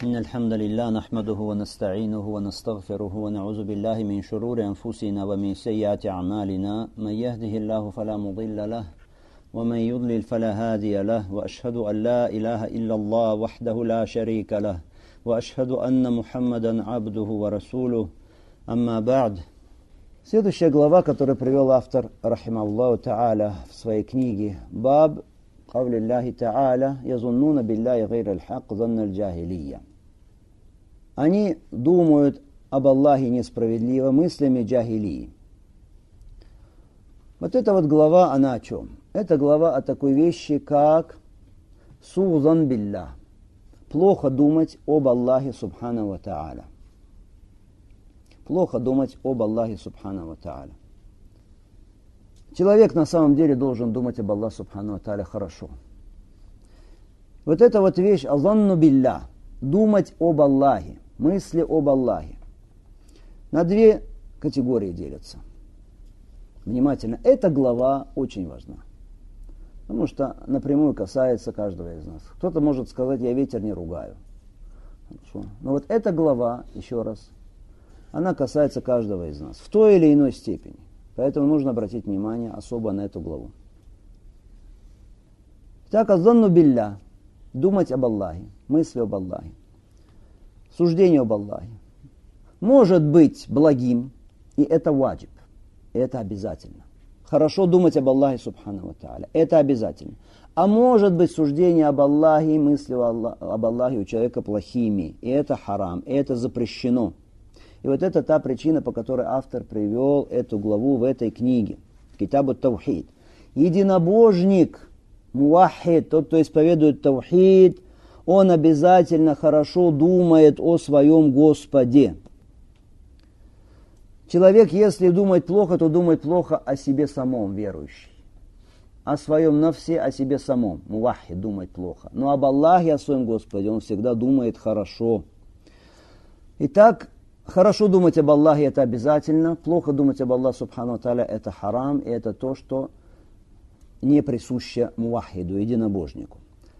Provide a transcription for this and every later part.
إن الحمد لله نحمده ونستعينه ونستغفره ونعوذ بالله من شرور أنفسنا ومن سيئات أعمالنا من يهده الله فلا مضل له ومن يضلل فلا هادي له وأشهد أن لا إله إلا الله وحده لا شريك له وأشهد أن محمدا عبده ورسوله أما بعد. Следующая глава, которую привел автор, рахималлаху та'аля, в своей книге, «Баб قول الله تعالى يظنون بالله غير الحق ظن الجاهلية». Они думают об Аллахе несправедливо мыслями джахилии. Вот эта вот глава, она о чем? Это глава о такой вещи, как сузан биллах. Плохо думать об Аллахе субхану ва та'аля. Плохо думать об Аллахе субхану ва та'аля. Человек на самом деле должен думать об Аллахе субхану ва та'аля хорошо. Вот эта вот вещь, азанну биллах, думать об Аллахе, мысли об Аллахе, на две категории делятся. Внимательно, эта глава очень важна, потому что напрямую касается каждого из нас. Кто-то может сказать, я ветер не ругаю. Хорошо. Но вот эта глава, еще раз, она касается каждого из нас в той или иной степени. Поэтому нужно обратить внимание особо на эту главу. Так, азанну билля, думать об Аллахе, мысли об Аллахе, суждение об Аллахе, может быть благим, и это ваджиб, и это обязательно. Хорошо думать об Аллахе субхану ва та'аля, это обязательно. А может быть суждение об Аллахе, мысли об Аллахе у человека плохими, и это харам, и это запрещено. И вот это та причина, по которой автор привел эту главу в этой книге. Китабу Таухид. Единобожник, муахид, тот, кто исповедует таухид, он обязательно хорошо думает о своем Господе. Человек, если думает плохо, то думает плохо о себе самом, верующий. О своем нафсе, о себе самом. Муахид думает плохо. Но об Аллахе, о своем Господе, он всегда думает хорошо. Итак, хорошо думать об Аллахе – это обязательно. Плохо думать об Аллахе, субхану ва та'аля, это харам. И это то, что не присуще муахиду, единобожнику.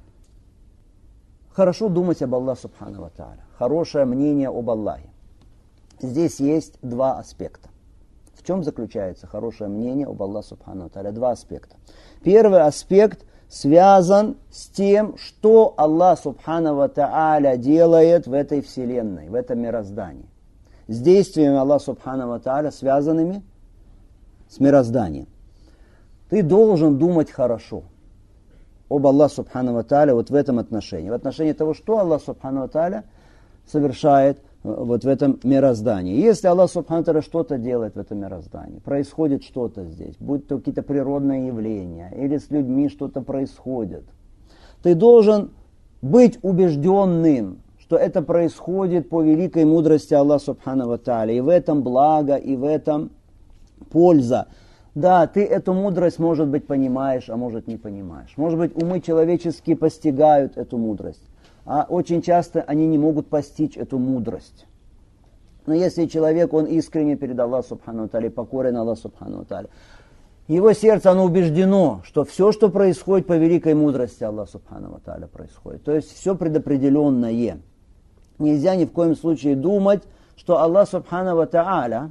Хорошо думать об Аллахе, субхану ва та'аля. Хорошее мнение об Аллахе. Здесь есть два аспекта. В чем заключается хорошее мнение об Аллахе, субхану ва та'аля? Два аспекта. Первый аспект связан с тем, что Аллах, субхану ва та'аля, делает в этой вселенной, в этом мироздании. С действиями Аллаха субхану ва та'аля, связанными с мирозданием. Ты должен думать хорошо об Аллахе субхану ва та'аля вот в этом отношении. В отношении того, что Аллах субхану ва та'аля совершает вот в этом мироздании. Если Аллах субхану ва та'аля что-то делает в этом мироздании, происходит что-то здесь, будь то какие-то природные явления, или с людьми что-то происходит, ты должен быть убежденным, что это происходит по великой мудрости Аллаха субхану ва та'аля. И в этом благо, и в этом польза. Да, ты эту мудрость, может быть, понимаешь, а может не понимаешь. Может быть, умы человеческие постигают эту мудрость. А очень часто они не могут постичь эту мудрость. Но если человек, он искренне перед Аллахом субхану ва та'аля, покорен Аллаху субхану ва та'аля, его сердце, оно убеждено, что все, что происходит по великой мудрости Аллаха субхану ва та'аля, происходит. То есть все предопределенное. Нельзя ни в коем случае думать, что Аллах субхану ва та'аля,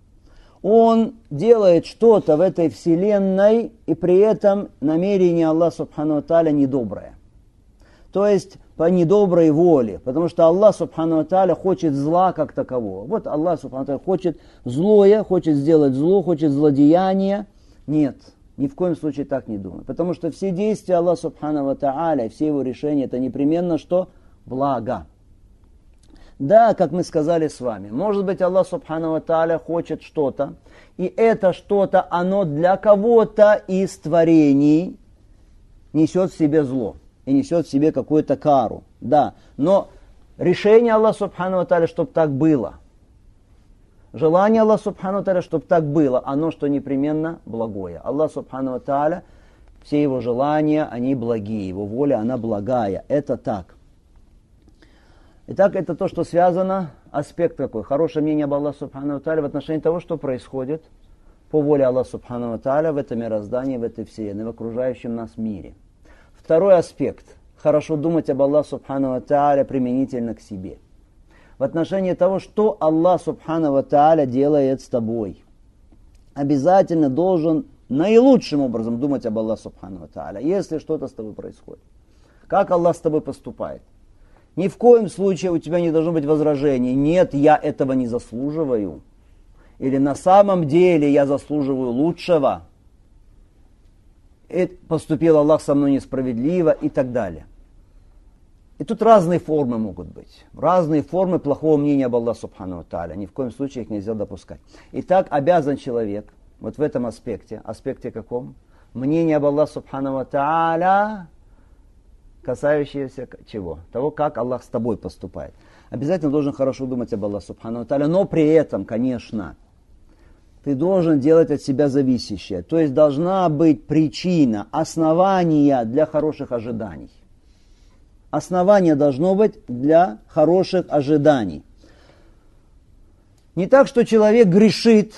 он делает что-то в этой вселенной, и при этом намерение Аллаха субхану ва та'аля недоброе. То есть по недоброй воле, потому что Аллах субхану ва та'аля хочет зла как такового. Вот Аллах субхану ва та'аля хочет злое, хочет сделать зло, хочет злодеяние. Нет, ни в коем случае так не думай. Потому что все действия Аллаха субхану ва та'аля, все его решения, это непременно что? Благо. Да, как мы сказали с вами, может быть, Аллах субхану ва та'аля хочет что-то, и это что-то, оно для кого-то из творений несет в себе зло, и несет в себе какую-то кару. Да, но решение Аллаха субхану ва та'аля, чтобы так было, желание Аллаха субхану ва та'аля, чтобы так было, оно что непременно благое. Аллах субхану ва та'аля, все его желания, они благие, его воля, она благая. Это так. Итак, это то, что связано, аспект какой? Хорошее мнение об Аллахе субхану ва та'аля в отношении того, что происходит по воле Аллаха субхану ва та'аля в этом мироздании, в этой вселенной, в окружающем нас мире. Второй аспект. хорошо думать об Аллахе Субхану ва Тааля применительно к себе. В отношении того, что Аллах Субхану ва Тааля делает с тобой. Обязательно должен наилучшим образом думать об Аллахе Субхану ва Тааля, если что-то с тобой происходит. Как Аллах с тобой поступает. Ни в коем случае у тебя не должно быть возражений. Нет, я этого не заслуживаю. Или на самом деле я заслуживаю лучшего. И поступил Аллах со мной несправедливо и так далее. И тут разные формы могут быть. Разные формы плохого мнения об Аллахе Субхану ва Тааля. Ни в коем случае их нельзя допускать. Итак, обязан человек вот в этом аспекте каком? Мнение об Аллахе Субхану ва Тааля, касающееся чего? Того, как Аллах с тобой поступает. Обязательно должен хорошо думать об Аллахе Субхану ва Тааля, но при этом, конечно, ты должен делать от себя зависящее. То есть должна быть причина, основание для хороших ожиданий. Основание должно быть для хороших ожиданий. Не так, что человек грешит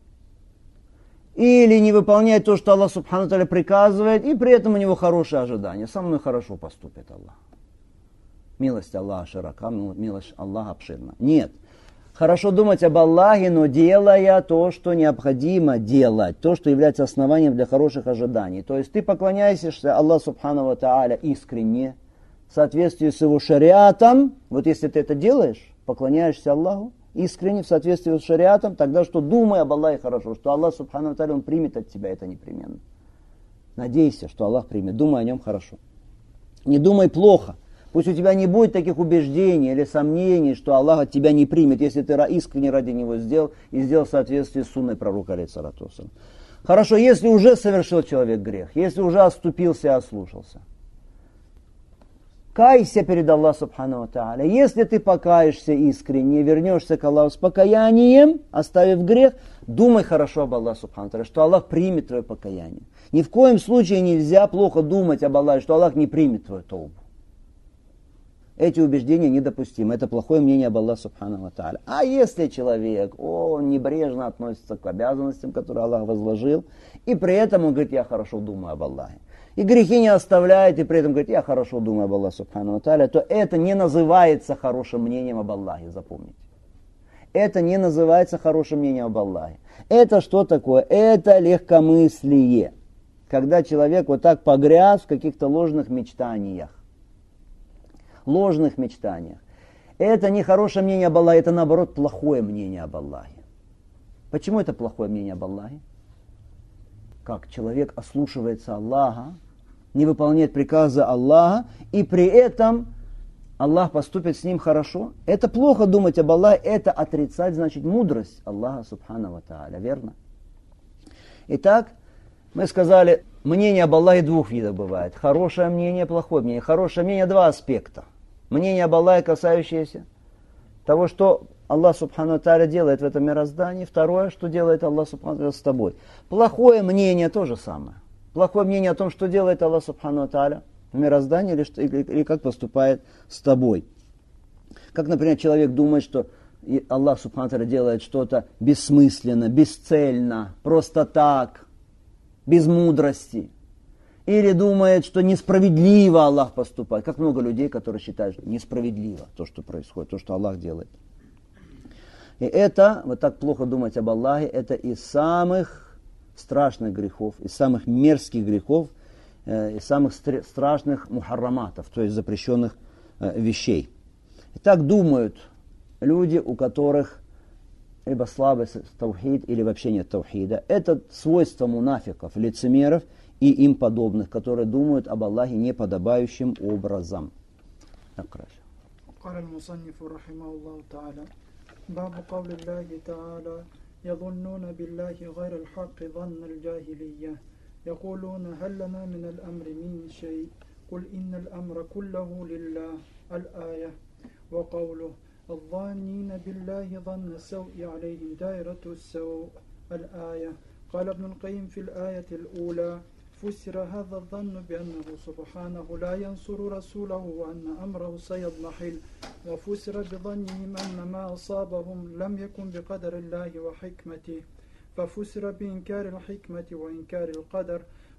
или не выполняет то, что Аллах Субхану ва Тааля приказывает, и при этом у него хорошие ожидания. Со мной хорошо поступит Аллах. Милость Аллаха широка, милость Аллаха обширна. Нет. Хорошо думать об Аллахе, но делая то, что необходимо делать, то, что является основанием для хороших ожиданий. То есть ты поклоняешься Аллаху Субхану ва Тааля искренне, в соответствии с его шариатом. Вот если ты это делаешь, поклоняешься Аллаху искренне, в соответствии с шариатом, тогда что думай об Аллахе хорошо, что Аллах Субхану ва Тааля, Он примет от тебя это непременно. Надейся, что Аллах примет, думай о нем хорошо. Не думай плохо. Пусть у тебя не будет таких убеждений или сомнений, что Аллах от тебя не примет, если ты искренне ради него сделал и сделал в соответствии с сунной пророка, алейхиссалату вассалям. Хорошо, если уже совершил человек грех, если уже оступился и ослушался, кайся перед Аллахом Субхану ва Тааля. Если ты покаешься искренне, вернешься к Аллаху с покаянием, оставив грех, думай хорошо об Аллахе Субхану ва Тааля, что Аллах примет твое покаяние. Ни в коем случае нельзя плохо думать об Аллахе, что Аллах не примет твою тоубу. Эти убеждения недопустимы. Это плохое мнение об Аллахе Субхану ва Тааля. А если человек, небрежно относится к обязанностям, которые Аллах возложил, и при этом он говорит, я хорошо думаю об Аллахе, и грехи не оставляет, и при этом говорит, я хорошо думаю об Аллахе Субхану ва Тааля, то это не называется хорошим мнением об Аллахе, запомните. Это не называется хорошим мнением об Аллахе. Это что такое? Это легкомыслие. Когда человек вот так погряз в каких-то ложных мечтаниях. Это не хорошее мнение об Аллахе, это наоборот плохое мнение об Аллахе. Почему это плохое мнение об Аллахе? Как человек ослушивается Аллаха, не выполняет приказы Аллаха, и при этом Аллах поступит с ним хорошо. Это плохо думать об Аллахе, это отрицать, значит, мудрость Аллаха Субхану ва Тааля, верно? Итак, мы сказали, мнение об Аллахе двух видов бывает. Хорошее мнение, плохое мнение. Хорошее мнение два аспекта. Мнение об Аллахе, касающееся того, что Аллах Субхану ва Тааля делает в этом мироздании. Второе, что делает Аллах Субхану ва Тааля с тобой. Плохое мнение то же самое. Плохое мнение о том, что делает Аллах Субхану ва Тааля в мироздании или как поступает с тобой. Как, например, человек думает, что Аллах Субхану ва Тааля делает что-то бессмысленно, бесцельно, просто так, без мудрости. Или думает, что несправедливо Аллах поступает. Как много людей, которые считают, что несправедливо то, что происходит, то, что Аллах делает. И это, вот так плохо думать об Аллахе, это из самых страшных грехов, из самых мерзких грехов, из самых страшных мухарраматов, то есть запрещенных вещей. И так думают люди, у которых либо слабость таухид, или вообще нет таухида. Это свойство мунафиков, лицемеров и им подобных, которые думают об Аллахе неподобающим образом. قال المصنف رحمه الله تعالى باب قول الله تعالى يظنون بالله غير الحق ظن الجاهلية يقولون هل لنا من الأمر من شيء قل إن الأمر كله لله الآية وقوله الظانين بالله ظن السوء عليهم دائرة السوء الآية قال ابن القيم في الآية الأولى فسر هذا الظن بأنه سبحانه لا ينصر رسوله وأن أمره سيضمحل وفسر بظنهم أن ما أصابهم لم يكن بقدر الله وحكمته ففسر بإنكار الحكمة وإنكار القدر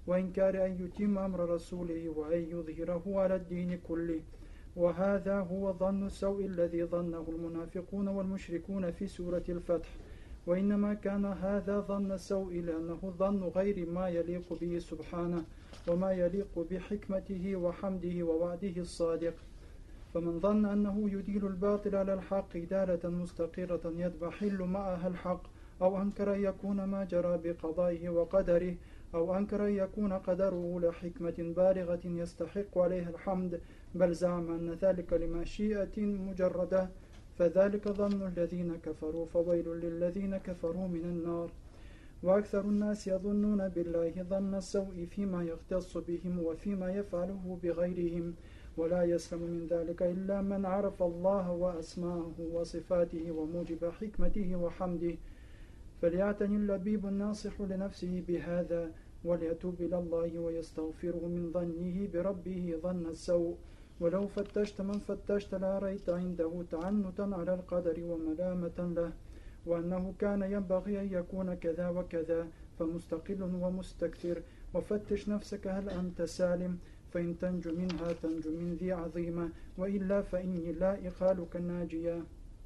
وإنكار أن يتم أمر رسوله وأن يظهره على الدين كله. وهذا هو ظن السوء الذي ظنه المنافقون والمشركون في سورة الفتح. وإنما كان هذا ظن السوء لأنه ظن غير ما يليق به سبحانه وما يليق بحكمته وحمده ووعده الصادق. فمن ظن أنه يديل الباطل على الحق دالة مستقرة يضمحل معها الحق، أو أنكر أن يكون ما جرى بقضائه وقدره، أو أنكر أن يكون قدره لحكمة بالغة يستحق عليها الحمد، بل زعم أن ذلك لمشيئة مجردة، فذلك ظن الذين كفروا، فويل للذين كفروا من النار. وأكثر الناس يظنون بالله ظن السوء فيما يختص بهم وفيما يفعله بغيرهم، ولا يسلم من ذلك إلا من عرف الله وأسماءه وصفاته وموجب حكمته وحمده. فليعتني اللبيب الناصح لنفسه بهذا، وليتوب إلى الله ويستغفره من ظنه بربه ظن السوء. ولو فتشت من فتشت لرأيت عنده تعنتا على القدر وملامة له، وأنه كان ينبغي أن يكون كذا وكذا، فمستقل ومستكثر. وفتش نفسك هل أنت سالم، فإن تنجو منها تنجو من ذي عظيمة، وإلا فإني لا إخالك الناجية.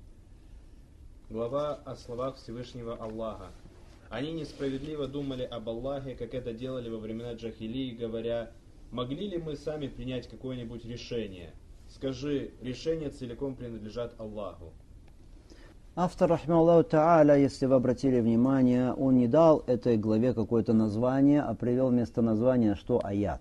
Глава о словах Всевышнего Аллаха. Они несправедливо думали об Аллахе, как это делали во времена джахилии, говоря: «Могли ли мы сами принять какое-нибудь решение? Скажи, решения целиком принадлежат Аллаху». Автор, рахмаллаху та'аля, если вы обратили внимание, он не дал этой главе какое-то название, а привел вместо названия что? Аят.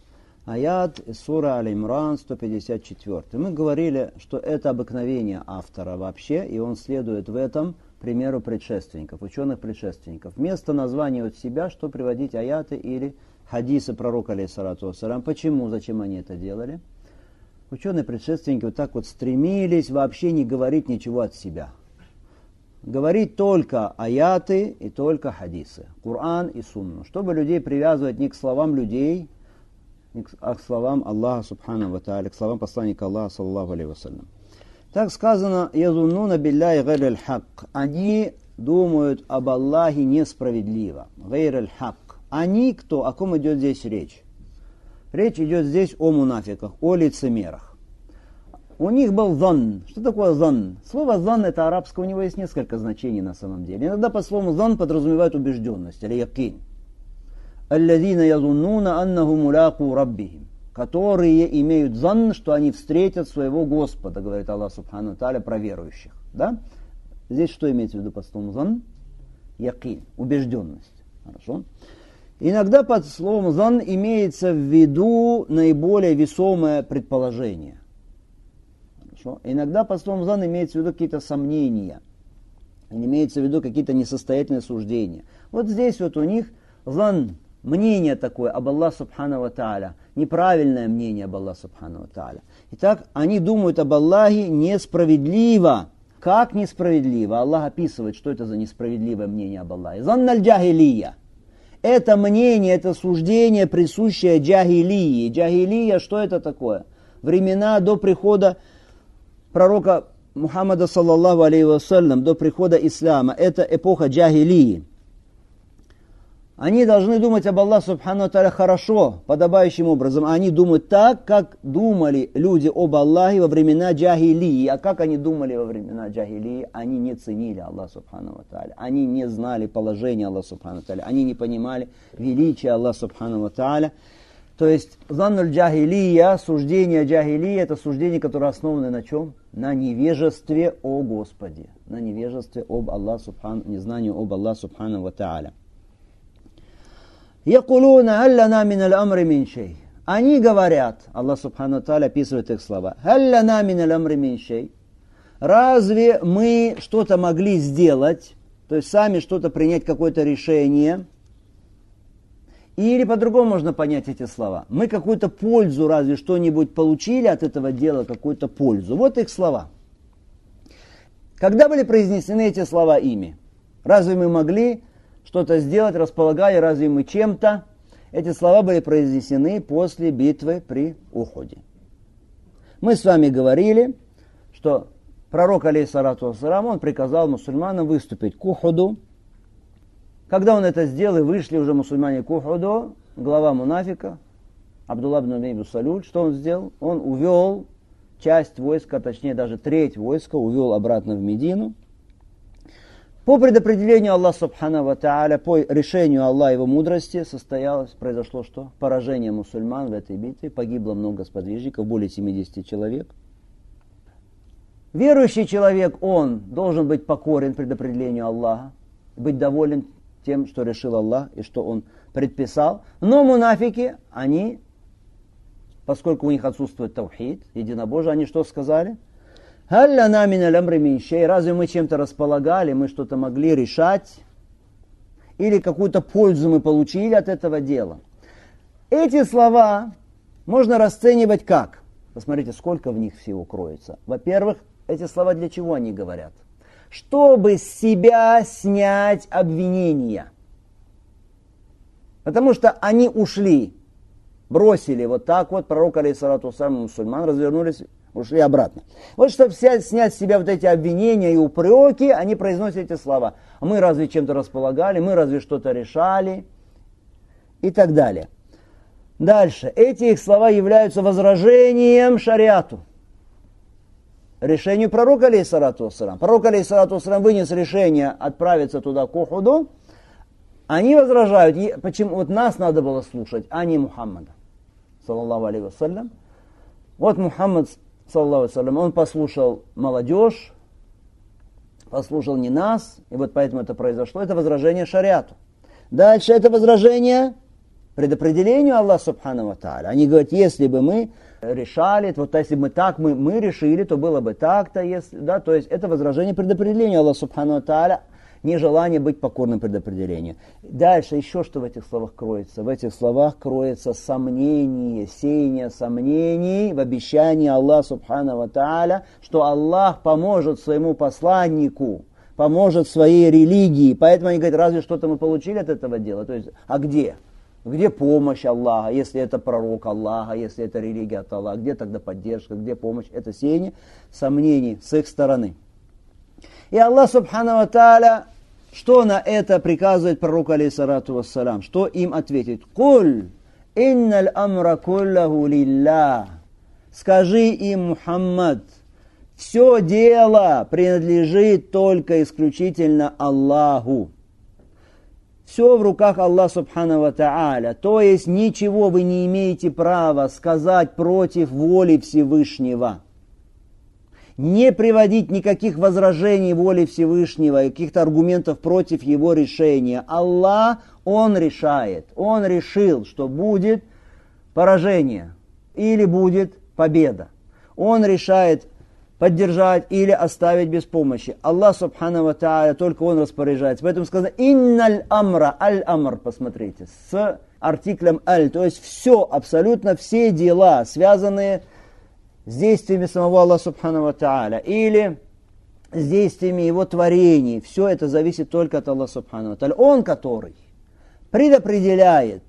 Аят из сура Аль-Имран, 154. Мы говорили, что это обыкновение автора вообще, и он следует в этом примеру предшественников, ученых предшественников. Вместо названия от себя, что приводить аяты или хадисы пророка, алейхиссалату вассалям. Почему, зачем они это делали? Ученые предшественники вот так вот стремились вообще не говорить ничего от себя. Говорить только аяты и только хадисы, Коран и Сунну, чтобы людей привязывать не к словам людей, а к словам Аллаха субхану ва тааля, к словам посланника Аллаха саллаллаху алейхи вассалям. Так сказано: «Язуннуна билляхи гайраль хак». Они думают об Аллахе несправедливо. Гайраль хак. Они кто? О ком идет здесь речь? Речь идет здесь о мунафиках, о лицемерах. У них был занн. Что такое занн? Слово занн это арабское, у него есть несколько значений на самом деле. Иногда по слову занн подразумевают убежденность, или якин. «Аллазина язуннуна аннаху муляку раббихим», которые имеют занн, что они встретят своего Господа, говорит Аллах субхану тааля про верующих. Да? Здесь что имеется в виду под словом занн? Якин, убежденность. Хорошо. Иногда под словом занн имеется в виду наиболее весомое предположение. Хорошо. Иногда под словом занн имеется в виду какие-то сомнения. Имеется в виду какие-то несостоятельные суждения. Вот здесь вот у них занн, мнение такое об Аллахе субхану ва тааля, неправильное мнение об Аллахе субхану ва тааля. Итак, они думают об Аллахе несправедливо. Как несправедливо? Аллах описывает, что это за несправедливое мнение об Аллахе. Занналь джахилия. Это мнение, это суждение, присущее джахилии. Джахилия, что это такое? Времена до прихода пророка Мухаммада, саллаллаху алейхи вассалям, до прихода ислама. Это эпоха джахилии. Они должны думать об Аллахе субхану ва тааля хорошо, подобающим образом. Они думают так, как думали люди об Аллахе во времена джахилии. А как они думали во времена джахилии? Они не ценили Аллаха субхану ва тааля. Они не знали положения Аллаха субхану ва тааля. Они не понимали величия Аллаха субхану ва тааля. То есть заннуль джахилия, суждение джахилии, это суждение, которое основано на чем? На невежестве о Господе. На невежестве об Аллахе субхану, незнанию об Аллахе субхану ва тааля. Якулуна аллана миналь амри мин шей. Они говорят, Аллах субхану тааля описывает их слова, аллана миналь амри мин шей. Разве мы что-то могли сделать, то есть сами что-то принять, какое-то решение? Или по-другому можно понять эти слова. Мы какую-то пользу, разве что-нибудь получили от этого дела, какую-то пользу. Вот их слова. Когда были произнесены эти слова ими? Разве мы могли что-то сделать, располагали разве мы чем-то? Эти слова были произнесены после битвы при Ухуде. Мы с вами говорили, что пророк, алейхиссалату вассалам, он приказал мусульманам выступить к Ухуду. Когда он это сделал, и вышли уже мусульмане к Ухуду, глава мунафика, Абдулла ибн Убей ибн Салуль, что он сделал? Он увел часть войска, точнее даже треть войска, увел обратно в Медину. По предопределению Аллаха Субхану ва Тааля, по решению Аллаха его мудрости, произошло что? Поражение мусульман в этой битве. Погибло много сподвижников, более 70 человек. Верующий человек, он должен быть покорен предопределению Аллаха, быть доволен тем, что решил Аллах и что он предписал. Но мунафики, они, поскольку у них отсутствует таухид, единобожие, они что сказали? Разве мы чем-то располагали, мы что-то могли решать? Или какую-то пользу мы получили от этого дела? Эти слова можно расценивать как? Посмотрите, сколько в них всего кроется. Во-первых, эти слова для чего они говорят? Чтобы с себя снять обвинения. Потому что они ушли, бросили вот так вот, пророк, алейхиссалату вассалям, мусульман, развернулись, ушли обратно. Вот чтобы снять с себя вот эти обвинения и упреки, они произносят эти слова. Мы разве чем-то располагали, мы разве что-то решали и так далее. Дальше. Эти их слова являются возражением шариату. Решению пророка, алейхиссалату вассалям. Пророк, алейхиссалату вассалям, вынес решение отправиться туда к Ухуду. Они возражают, почему вот нас надо было слушать, а не Мухаммада, саллаллаху алейхи вассалям. Вот Мухаммад, саллаллаху алейхи вассалям, он послушал молодежь, послушал не нас, и вот поэтому это произошло. Это возражение шариату. Дальше это возражение предопределению Аллаха Субхану ва Тааля. Они говорят, если бы мы решали, вот если бы мы так, мы решили, то было бы так-то, если, да, то есть это возражение предопределению Аллаха Субхану ва Тааля, нежелание быть покорным предопределению. Дальше еще что в этих словах кроется? В этих словах кроется сомнение, сеяние сомнений в обещании Аллаха Субхану ва Тааля, что Аллах поможет своему посланнику, поможет своей религии. Поэтому они говорят, разве что-то мы получили от этого дела? То есть, а где? Где помощь Аллаха, если это пророк Аллаха, если это религия от Аллаха? Где тогда поддержка, где помощь? Это сеяние сомнений с их стороны. И Аллах Субхану ва Тааля, что на это приказывает пророку, алейхиссалату вассалям? Что им ответит? «Куль инналь амра куллаху лиллах». Скажи им, Мухаммад, все дело принадлежит только исключительно Аллаху. Все в руках Аллаха Субхану ва Тааля. То есть ничего вы не имеете права сказать против воли Всевышнего. Не приводить никаких возражений воли Всевышнего и каких-то аргументов против его решения. Аллах, Он решает. Он решил, что будет поражение или будет победа. Он решает поддержать или оставить без помощи. Аллах Субхану ва Тааля, только Он распоряжается. Поэтому сказано «Инналь амра», «аль-амр», посмотрите, с артиклем «аль», то есть все, абсолютно все дела, связанные с действиями самого Аллаха Субхану ва Тааля или с действиями Его творений. Все это зависит только от Аллаха Субхану ва Тааля. Он, который предопределяет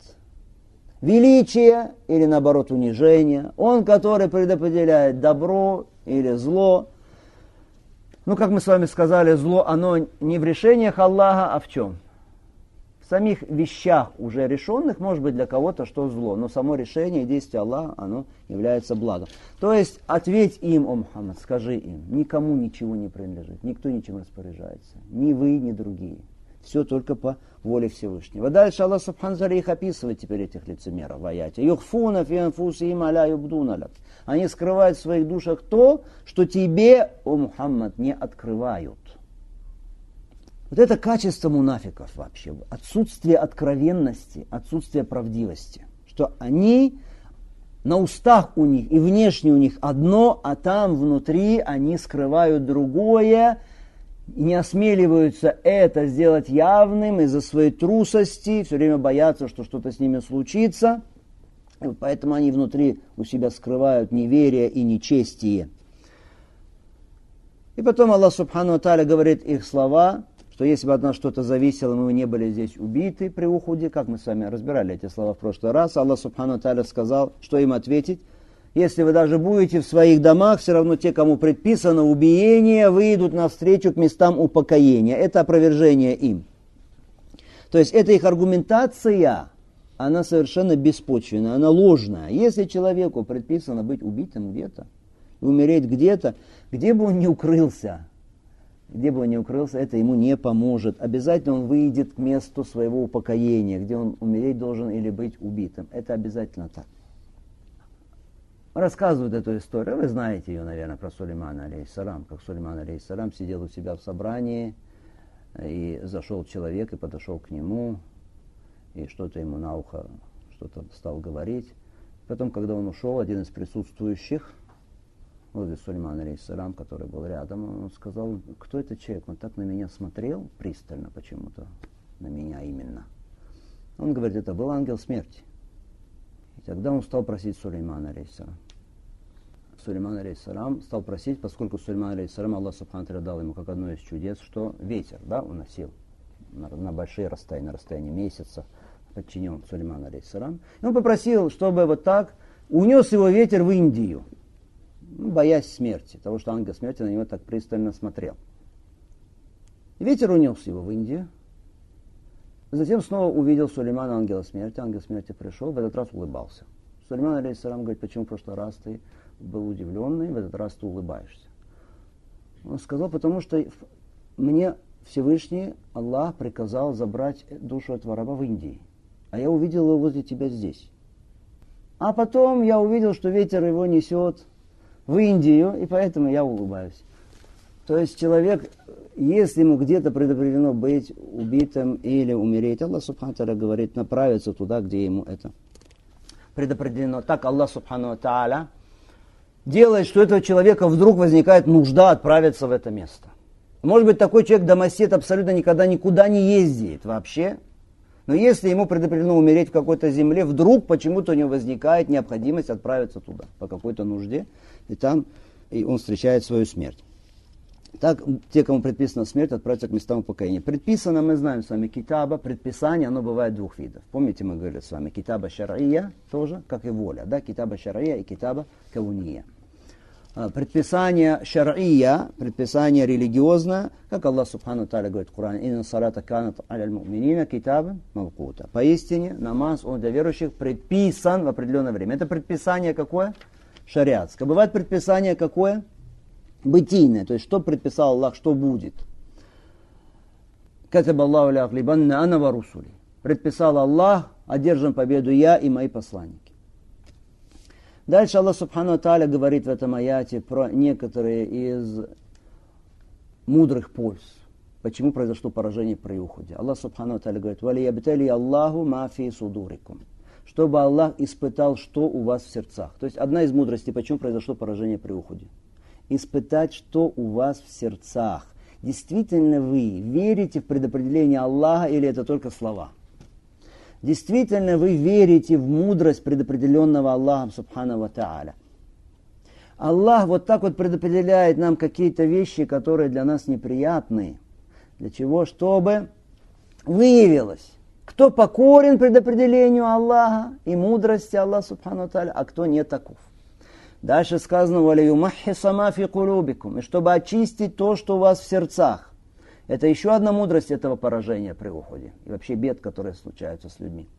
величие или, наоборот, унижение. Он, который предопределяет добро или зло. Ну, как мы с вами сказали, зло, оно не в решениях Аллаха, а в чем? В самих вещах уже решенных, может быть, для кого-то что зло, но само решение и действие Аллаха, оно является благом. То есть, ответь им, о Мухаммад, скажи им, никому ничего не принадлежит, никто ничем распоряжается, ни вы, ни другие. Все только по воле Всевышнего. Дальше Аллах Субхану ва Тааля их описывает теперь, этих лицемеров в аяте. «Юхфуна фи анфусихим аля юбдуна лак». Они скрывают в своих душах то, что тебе, о Мухаммад, не открывают. Вот это качество мунафиков вообще. Отсутствие откровенности, отсутствие правдивости. Что они, на устах у них и внешне у них одно, а там внутри они скрывают другое. И не осмеливаются это сделать явным из-за своей трусости, все время боятся, что что-то с ними случится. И вот поэтому они внутри у себя скрывают неверие и нечестие. И потом Аллах Субхану ва Тааля говорит их слова, что если бы от нас что-то зависело, мы не были здесь убиты при Ухуде, как мы с вами разбирали эти слова в прошлый раз, Аллах Субхану ва Тааля сказал, что им ответить. Если вы даже будете в своих домах, все равно те, кому предписано убиение, выйдут навстречу к местам упокоения. Это опровержение им. То есть это их аргументация она совершенно беспочвенная, она ложная. Если человеку предписано быть убитым где-то, умереть где-то, где бы он ни укрылся, это ему не поможет. Обязательно он выйдет к месту своего упокоения, где он умереть должен или быть убитым. Это обязательно так. Рассказывают эту историю, вы знаете ее, наверное, про Сулеймана алейхиссалам, как Сулейман алейхиссалам сидел у себя в собрании, и зашел человек и подошел к нему, и что-то ему на ухо, что-то стал говорить. Потом, когда он ушел, один из присутствующих, возле Сулеймана алейхиссалам, который был рядом, он сказал: кто этот человек? Он так на меня смотрел пристально почему-то, на меня именно. Он говорит: это был ангел смерти. И тогда он стал просить Сулеймана алейхиссалам. Сулейман алейхиссалам стал просить, поскольку Сулейман алейхиссалам, Аллах субхану ва тааля дал ему как одно из чудес, что ветер, уносил на большие расстояния, на расстоянии месяца, подчинен Сулейман алейхиссалам. И он попросил, чтобы вот так унес его ветер в Индию, боясь смерти, того, что ангел смерти на него так пристально смотрел. И ветер унес его в Индию. Затем снова увидел Сулеймана ангела смерти. Ангел смерти пришел, в этот раз улыбался. Сулейман алейхиссалам говорит: почему в прошлый раз ты был удивленный, в этот раз ты улыбаешься? Он сказал: потому что мне Всевышний Аллах приказал забрать душу этого раба в Индии, а я увидел его возле тебя здесь. А потом я увидел, что ветер его несет в Индию, и поэтому я улыбаюсь. То есть человек, если ему где-то предопределено быть убитым или умереть, Аллах субхану ва тааля говорит направиться туда, где ему это предопределено. Так Аллах субхану ва тааля делает, что у этого человека вдруг возникает нужда отправиться в это место. Может быть, такой человек домосед абсолютно никогда никуда не ездит вообще. Но если ему предопределено умереть в какой-то земле, вдруг почему-то у него возникает необходимость отправиться туда по какой-то нужде, и там он встречает свою смерть. Так, те, кому предписана смерть, отправятся к местам упокоения. Предписано, мы знаем с вами, китаба, предписание, оно бывает двух видов. Помните, мы говорили с вами, китаба шар'ия тоже, как и воля, китаба шар'ия и китаба кауния. Предписание шар'ия, предписание религиозное, как Аллах субхану ва тааля говорит в Коране: «Инна салата канат аля муминина китабан мавкута». Поистине, намаз, он для верующих предписан в определенное время. Это предписание какое? Шариатское. Бывает предписание какое? Бытийное, то есть что предписал Аллах, что будет. Катаба Аллаху ля аглибанна ана ва русули. Предписал Аллах: одержим победу я и мои посланники. Дальше Аллах субхану ва тааля говорит в этом аяте про некоторые из мудрых польз. Почему произошло поражение при уходе. Аллах субхану ва тааля говорит: «Валиябтали Аллаху ма фи судурикум». Чтобы Аллах испытал, что у вас в сердцах. То есть одна из мудростей, почему произошло поражение при уходе. Испытать, что у вас в сердцах. Действительно вы верите в предопределение Аллаха или это только слова? Действительно вы верите в мудрость предопределенного Аллахом субхану ва тааля? Аллах вот так вот предопределяет нам какие-то вещи, которые для нас неприятны. Для чего? Чтобы выявилось, кто покорен предопределению Аллаха и мудрости Аллаха субхану ва тааля, а кто не таков. Дальше сказано: «Валиюмаххиса ма фи кулубикум», и чтобы очистить то, что у вас в сердцах. Это еще одна мудрость этого поражения при уходе. И вообще бед, которые случаются с людьми.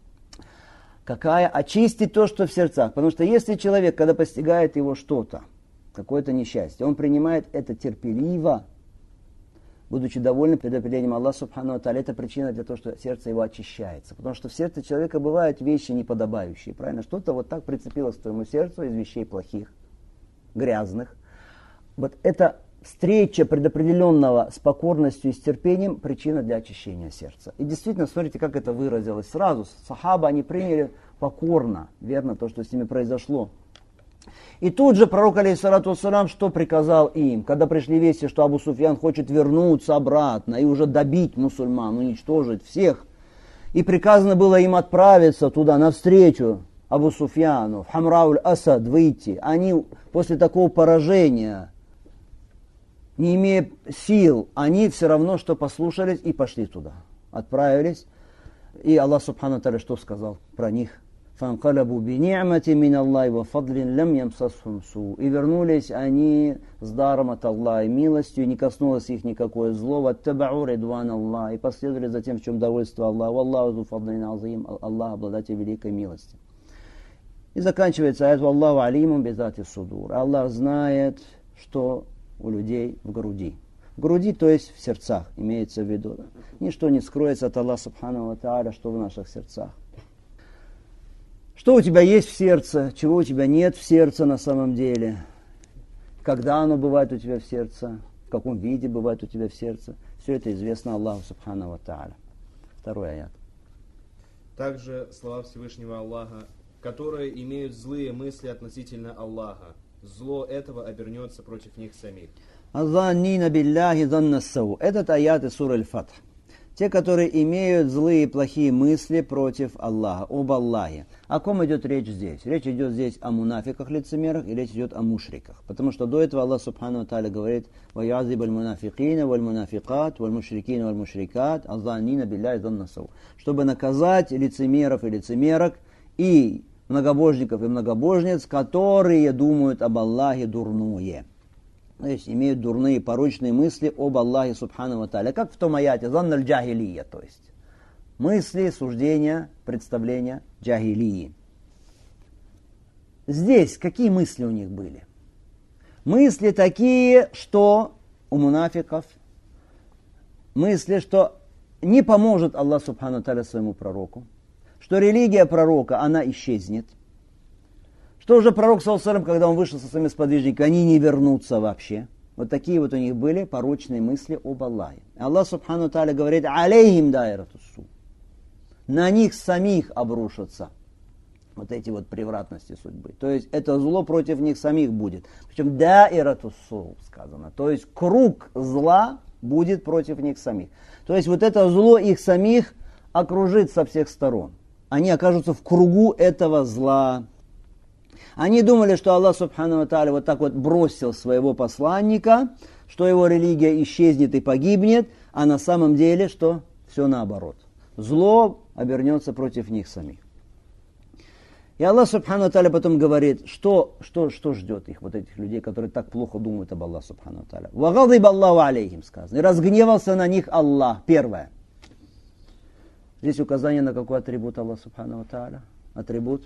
Какая? Очистить то, что в сердцах. Потому что если человек, когда постигает его что-то, какое-то несчастье, он принимает это терпеливо, будучи довольным предопределением Аллаха субхану ва тааля, это причина для того, что сердце его очищается. Потому что в сердце человека бывают вещи неподобающие, правильно? Что-то вот так прицепилось к твоему сердцу из вещей плохих, грязных. Вот эта встреча предопределенного с покорностью и с терпением причина для очищения сердца. И действительно, смотрите, как это выразилось сразу. Сахаба, они приняли покорно, верно, то, что с ними произошло. И тут же пророк, алейхиссалату вассалам, что приказал им, когда пришли вести, что Абу Суфьян хочет вернуться обратно и уже добить мусульман, уничтожить всех. И приказано было им отправиться туда навстречу Абу Суфьяну, в Хамрауль-Асад выйти. Они после такого поражения, не имея сил, они все равно что послушались и пошли туда. Отправились. И Аллах субхану ва тааля что сказал про них? فانقلبوا بنعمة من الله وفضل لم يمسسهم سوء. И вернулись они с даром от Аллаха и милостью, и не коснулось их никакое зло. واتبعوا رضوان الله. И последовали за тем, в чем довольство Аллаха. والله ذو فضل عظيم. Аллах обладатель великой милости. И заканчивается аят «Валлаху алимум бизати судур». Аллах знает, что у людей в груди. В груди, то есть в сердцах, имеется в виду. Да? Ничто не скроется от Аллаха Субхану ва Тааля, что в наших сердцах. Что у тебя есть в сердце, чего у тебя нет в сердце на самом деле. Когда оно бывает у тебя в сердце, в каком виде бывает у тебя в сердце. Все это известно Аллаху Субхану ва Тааля. Второй аят. Также слова Всевышнего Аллаха, которые имеют злые мысли относительно Аллаха. Зло этого обернется против них самих. Азаннина билляхи заннассау. Этот аят из суры Аль-Фатх. Те, которые имеют злые и плохие мысли против Аллаха, об Аллахе. О ком идет речь здесь? Речь идет здесь о мунафиках, лицемерах, и речь идет о мушриках. Потому что до этого Аллах Субхану ва Тааля говорит: «Ваязиб аль-мунафикина валь-мунафикат, валь-мушрикина валь-мушрикат, азаннина билляхи заннассау». Чтобы наказать лицемеров и лицемерок, и многобожников и многобожниц, которые думают об Аллахе дурное. То есть имеют дурные, порочные мысли об Аллахе Субхану ва Тааля. Как в том аяте «Занна аль-джахилия», то есть мысли, суждения, представления джахилии. Здесь какие мысли у них были? Мысли такие, что у мунафиков, мысли, что не поможет Аллах Субхану ва Тааля своему пророку, что религия пророка, она исчезнет, что уже пророк, саллаллаху, когда он вышел со своими сподвижниками, они не вернутся вообще. Вот такие вот у них были порочные мысли об Аллахе. Аллах Субхану Тааля говорит: «Алейхим дайратуссу». На них самих обрушатся вот эти вот превратности судьбы. То есть это зло против них самих будет. Причем дайратуссу сказано. То есть круг зла будет против них самих. То есть вот это зло их самих окружит со всех сторон. Они окажутся в кругу этого зла. Они думали, что Аллах Субхану ва Тааля вот так вот бросил своего посланника, что его религия исчезнет и погибнет, а на самом деле, что все наоборот. Зло обернется против них самих. И Аллах Субхану ва Тааля потом говорит, что ждет их, вот этих людей, которые так плохо думают об Аллахе Субхану ва Тааля. «Вагадиб Аллаху алейхим» сказано. И разгневался на них Аллах. Первое. Здесь указание на какой атрибут Аллаха Субхану ва Тааля. Атрибут.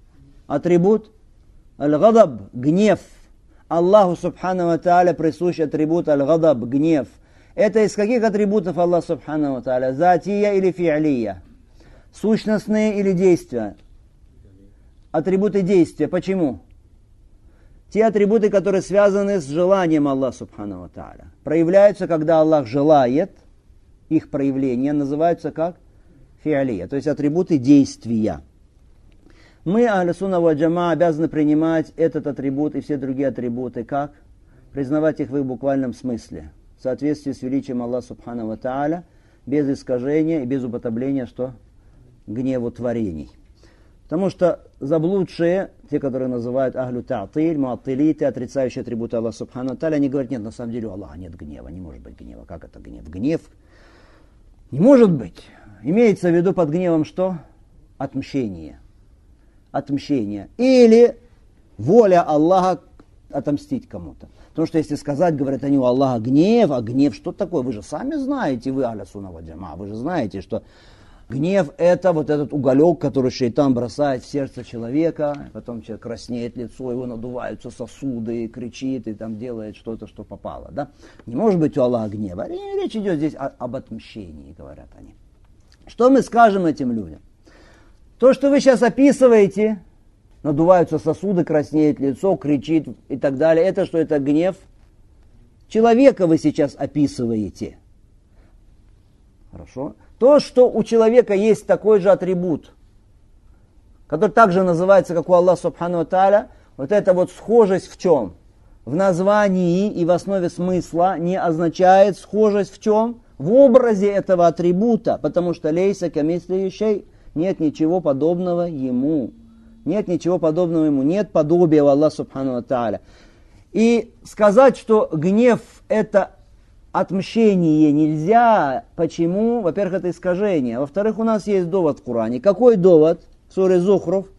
Аль-гадаб, гнев. Аллаху Субхану ва Тааля присущ атрибут аль-гадаб, гнев. Это из каких атрибутов Аллах Субхану ва Тааля? Затия или фи'лия? Сущностные или действия? Атрибуты действия. Почему? Те атрибуты, которые связаны с желанием Аллаха Субхану ва Тааля. Проявляются, когда Аллах желает, их проявления называются как? Фи'лия. То есть атрибуты действия. Мы, Ахлю Сунна ва Джама, обязаны принимать этот атрибут и все другие атрибуты как? Признавать их в их буквальном смысле. В соответствии с величием Аллаха Субхану ва Тааля, без искажения и без употребления, что? Гневу творений. Потому что заблудшие, те, которые называют Ахлю Та'тиль, Му'аттилиты, отрицающие атрибуты Аллаха Субхану ва Тааля, они говорят: нет, на самом деле у Аллаха нет гнева, не может быть гнева. Как это гнев? Гнев не может быть. Имеется в виду под гневом что? Отмщение. Или воля Аллаха отомстить кому-то. Потому что если сказать, говорят они, у Аллаха гнев, а гнев что такое? Вы же сами знаете, вы Ахлю Сунна ва Джама, вы же знаете, что гнев это вот этот уголек, который шайтан бросает в сердце человека, потом человек краснеет лицо, его надуваются сосуды, кричит и там делает что-то, что попало. Да? Не может быть у Аллаха гнева. Речь идет здесь об отмщении, говорят они. Что мы скажем этим людям? То, что вы сейчас описываете, надуваются сосуды, краснеет лицо, кричит и так далее, это что? Это гнев человека вы сейчас описываете. Хорошо. То, что у человека есть такой же атрибут, который также называется, как у Аллаха Субхану ва Тааля, вот эта вот схожесть в чем? В названии и в основе смысла не означает схожесть в чем? В образе этого атрибута, потому что лейса камисли шей. Нет ничего подобного ему. Нет ничего подобного ему. Нет подобия у Аллаха Субхану ва Тааля. И сказать, что гнев это отмщение нельзя. Почему? Во-первых, это искажение. Во-вторых, у нас есть довод в Коране. Какой довод? В суре Зухруф.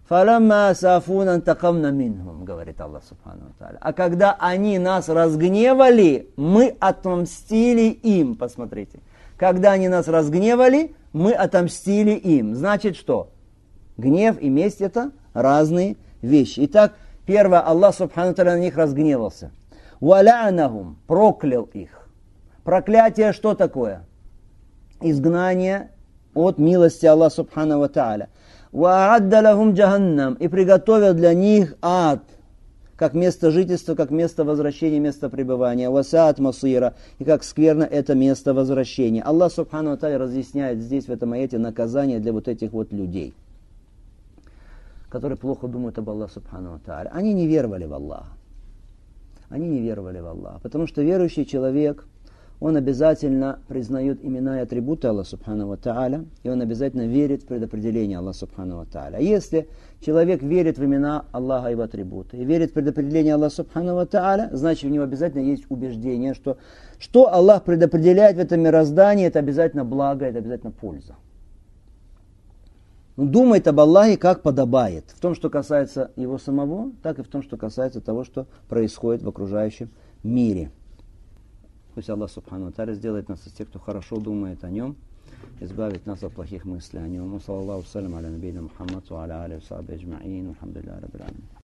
«Фалямма асафуна антакамна минхум», говорит Аллах Субхану ва Тааля. А когда они нас разгневали, мы отомстили им. Посмотрите. Когда они нас разгневали, мы отомстили им. Значит что? Гнев и месть это разные вещи. Итак, первое, Аллах Субхану ва Тааля на них разгневался. «Валя'нахум», проклял их. Проклятие что такое? Изгнание от милости Аллаха Субхану ва Тааля. «Ва'адда лахум джаханнам», и приготовил для них ад, как место жительства, как место возвращения, место пребывания. «Васаат масира», и как скверно это место возвращения. Аллах Субхану ва Тааля разъясняет здесь, в этом аяте, наказание для вот этих вот людей, которые плохо думают об Аллахе Субхану ва Тааля. Они не веровали в Аллаха. Они не веровали в Аллаха. Потому что верующий человек, он обязательно признает имена и атрибуты Аллаха Субхану ва Тааля, и он обязательно верит в предопределение Аллаха Субхану ва Тааля. Если человек верит в имена Аллаха и в атрибуты, и верит в предопределение Аллаха Субхану ва Тааля, значит у него обязательно есть убеждение, что Аллах предопределяет в этом мироздании, это обязательно благо, это обязательно польза. Он думает об Аллахе как подобает, в том, что касается его самого, так и в том, что касается того, что происходит в окружающем мире. Пусть Аллах Субхану ва Тааля сделает нас из тех, кто хорошо думает о нем, избавит нас от плохих мыслей о нем. Саллаллаху салям аля набийна Мухаммад ва аля алихи ва сахбихи аджмаин. Алхамдулиллахи раббил аламин.